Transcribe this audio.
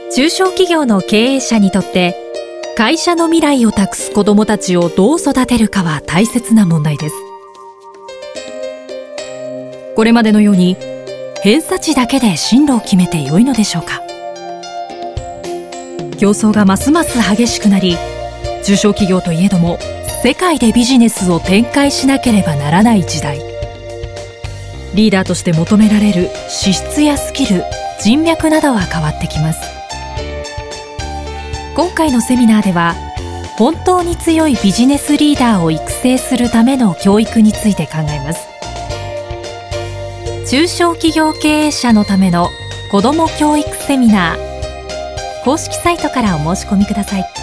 中小企業の経営者にとって会社の未来を託す子どもたちをどう育てるかは大切な問題です。これまでのように偏差値だけで進路を決めてよいのでしょうか。競争がますます激しくなり、中小企業といえども世界でビジネスを展開しなければならない時代。リーダーとして求められる資質やスキル、人脈などは変わってきます。今回のセミナーでは、本当に強いビジネスリーダーを育成するための教育について考えます。中小企業経営者のための子ども教育セミナー、公式サイトからお申し込みください。